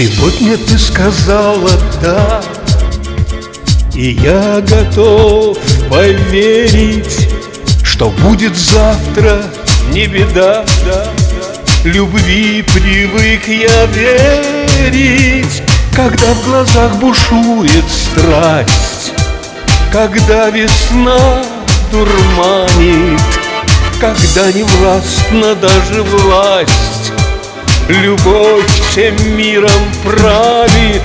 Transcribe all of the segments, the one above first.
Сегодня ты сказала «да», и я готов поверить, что будет завтра, не беда. Любви привык я верить, когда в глазах бушует страсть, когда весна дурманит, когда не властна даже власть. Любовь всем миром правит,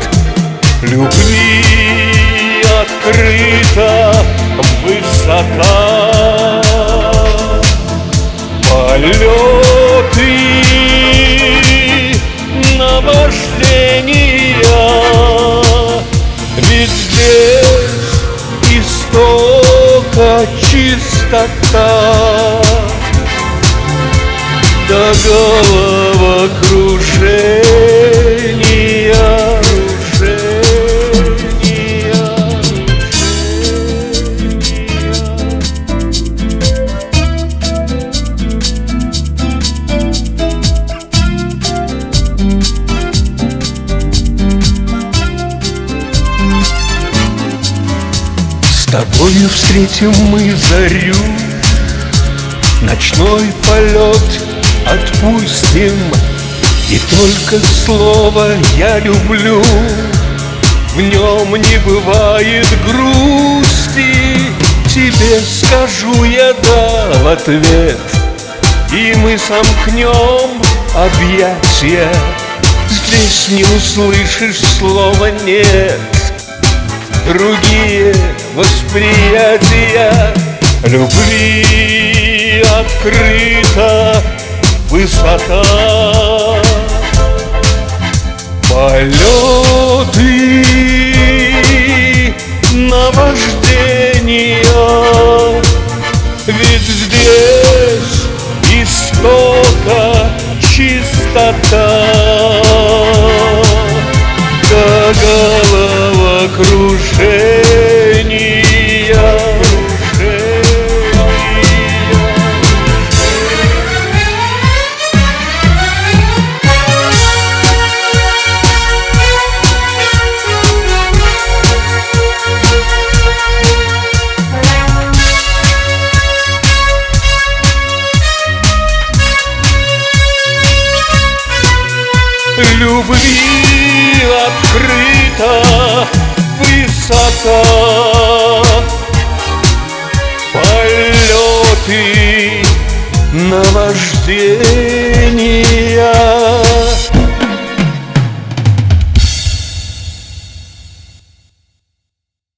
любви открыта высота. Полеты, наваждения, ведь здесь истока чистота. До головокружения, С тобою встретим мы зарю, ночной полет отпустим, и только слово «я люблю» в нем не бывает грусти. Тебе скажу я «да» в ответ, и мы сомкнем объятия. Здесь не услышишь слова «нет», другие восприятия. Любви открыта высота. Полеты, наваждения, ведь здесь истока чистота. До головокружения, любви открыта высота. Полеты, наваждения,